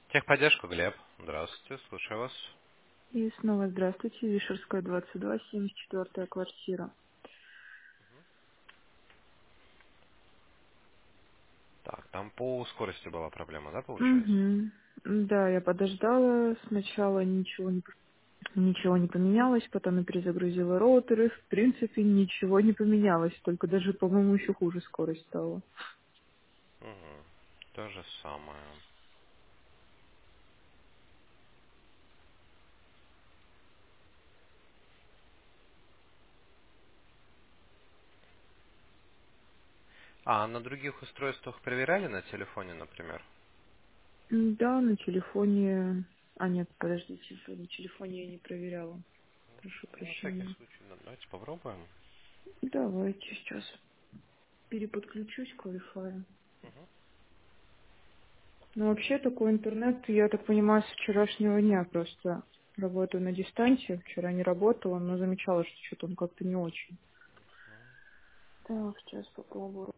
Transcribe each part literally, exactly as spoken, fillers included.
Техподдержка, Глеб. Здравствуйте, слушаю вас. И снова здравствуйте. Вишерская, двадцать два, семьдесят четвёртая квартира. Так, там по скорости была проблема, да, получается? Угу. Да, я подождала. Сначала ничего не, ничего не поменялось, потом я перезагрузила роутеры. В принципе, ничего не поменялось, только даже, по-моему, еще хуже скорость стала. Угу. То же самое. А на других устройствах проверяли на телефоне, например? М, Да, на телефоне... А, нет, подождите, на телефоне я не проверяла. Прошу На всякий прощения. случай, да, давайте попробуем. Давайте сейчас переподключусь к Wi-Fi. Угу. Ну, вообще такой интернет, я так понимаю, с вчерашнего дня просто работаю на дистанции. Вчера не работала, но замечала, что что-то он как-то не очень. Так, сейчас попробую.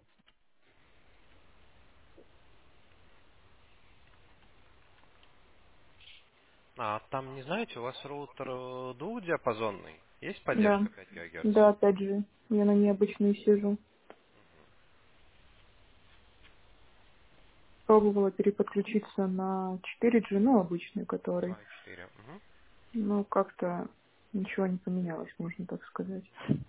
А там, не знаете, у вас роутер э, двухдиапазонный? Есть Да, поддержка пять ГГц? да, опять же, я на необычную сижу. Пробовала переподключиться на четыре джи, ну, обычный, который. два и четыре. Угу. Но как-то ничего не поменялось, можно так сказать.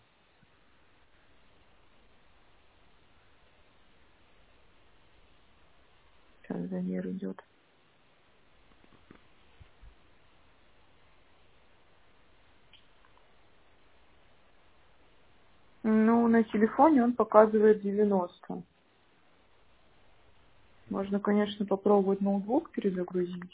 Сейчас замер идет. Ну, на телефоне он показывает девяносто. Можно, конечно, попробовать ноутбук перезагрузить.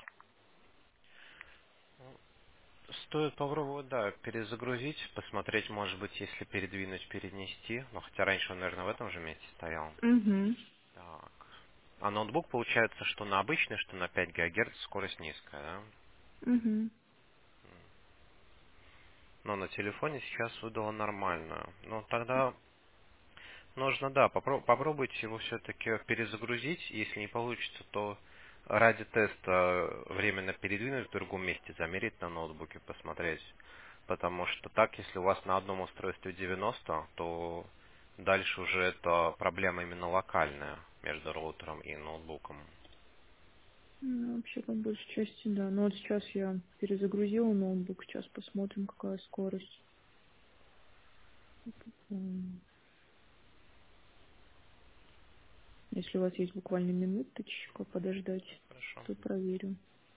Стоит попробовать, да, перезагрузить, посмотреть, может быть, если передвинуть, перенести. Ну, хотя раньше он, наверное, в этом же месте стоял. Угу. Так. А ноутбук получается, что на обычный, что на пять ГГц скорость низкая, да? Угу. Но на телефоне сейчас выдало нормально. Ну, тогда нужно, да, попро- попробуйте его все-таки перезагрузить. Если не получится, то ради теста временно передвинуть в другом месте, замерить на ноутбуке, посмотреть. Потому что так, если у вас на одном устройстве девяносто, то дальше уже это проблема именно локальная между роутером и ноутбуком. Ну, вообще, по большей части, да. Но вот сейчас я перезагрузила ноутбук, сейчас посмотрим, какая скорость. М, Если у вас есть буквально минуточка подождать, Хорошо. то проверю.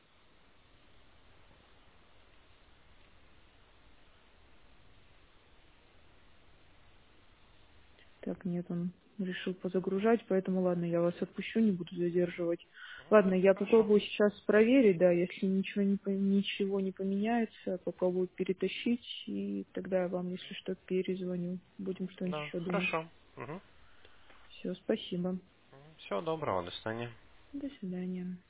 Так, нет, он решил позагружать, поэтому ладно, я вас отпущу, не буду задерживать. Ладно, я Хорошо. попробую сейчас проверить, да, если ничего не, по- ничего не поменяется, попробую перетащить, и тогда я вам, если что, перезвоню. Будем что-нибудь Да, еще думать. хорошо. Угу. Все, спасибо. Всего доброго, до свидания. До свидания.